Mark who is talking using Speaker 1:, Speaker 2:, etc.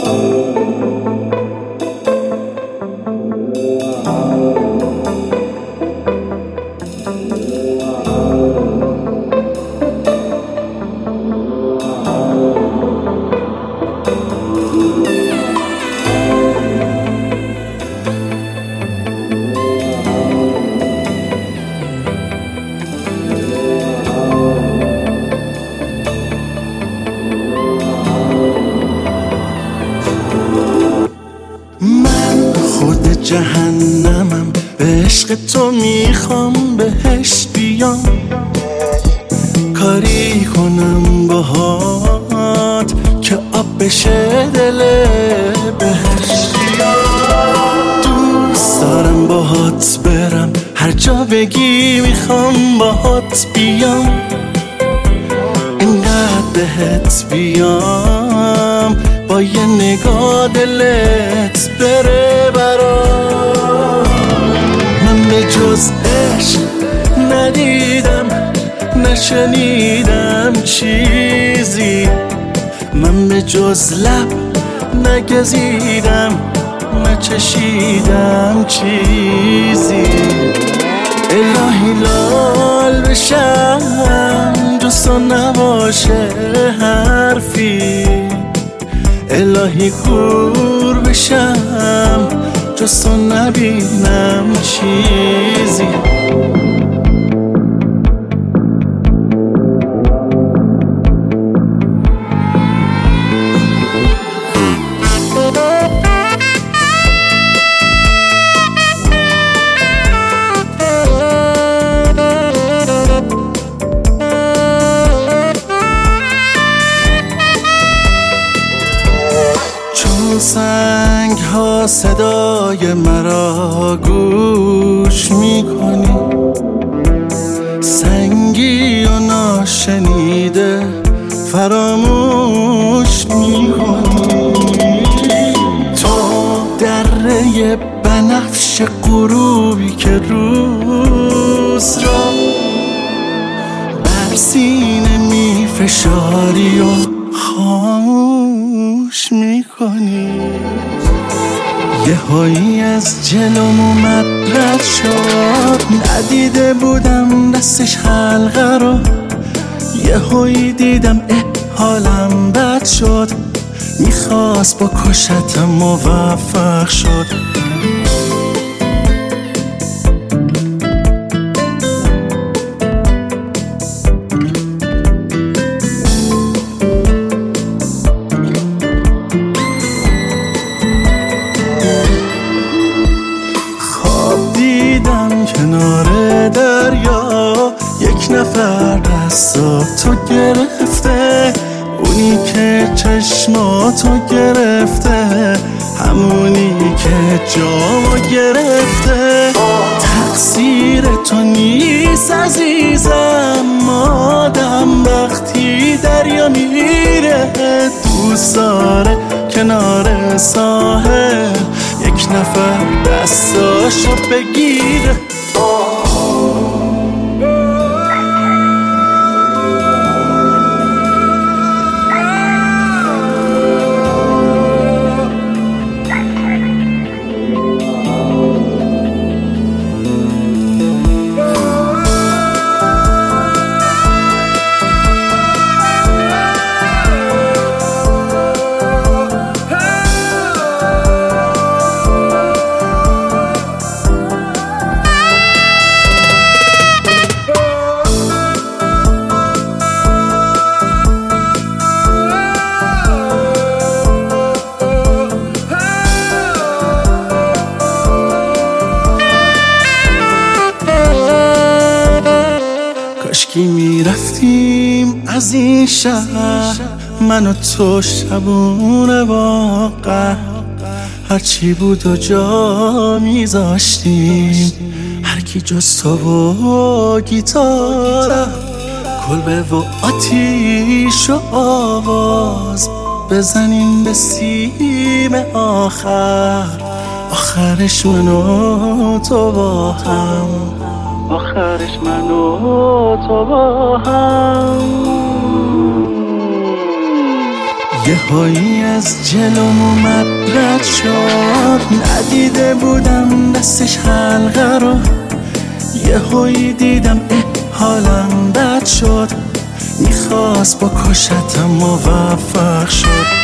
Speaker 1: جهنمم، به عشق تو میخوام بهش بیام، کاری کنم باهات که آب بشه دل بهش. دوست دارم باهات برم هر جا بگی، میخوام باهات بیام، اینقدر بهت بیام با یه نگاه دلت بره برام. من به جز عشق ندیدم نشنیدم چیزی، من به جز لب نگزیدم نچشیدم چیزی. الهی لال بشم جز تو نباشه حرفی، الهی کور بشم جز تو نبینم چیزی. سنگ ها صدای مرا گوش میکنی، سنگی و ناشنیده فراموش میکنی. تو دره بنفش غروبی که روز را بر سینه میفشاری و خاموش میکنی. یه هایی از جلوم اومد رد شد، ندیده بودم دستش حلقه رو، یه هایی دیدم حالم بد شد، میخواست با کشتم موفق شد. کنار دریا یک نفر دستاتو گرفته، اونی که چشماتو گرفته، همونی که جامو گرفته. تقصیر تو نیست عزیزم، آدم وقتی دریا میره دوست داره کنار ساحل یک نفر دستاشو بگیره. کاشکی میرفتیم از این شهر، من و تو شبونه واقع، هرچی بود و جا میذاشتیم، هرکی جز تو و گیتاره، کلبه و آتیش و آواز بزنیم به سیم آخر، آخرش من و تو با هم، آخرش من و تو با هم. یه هایی از جلوم اومد رد شد، ندیده بودم دستش حلقه رو. یه هایی دیدم حالم بد شد، میخواست با کشتم موفق شد.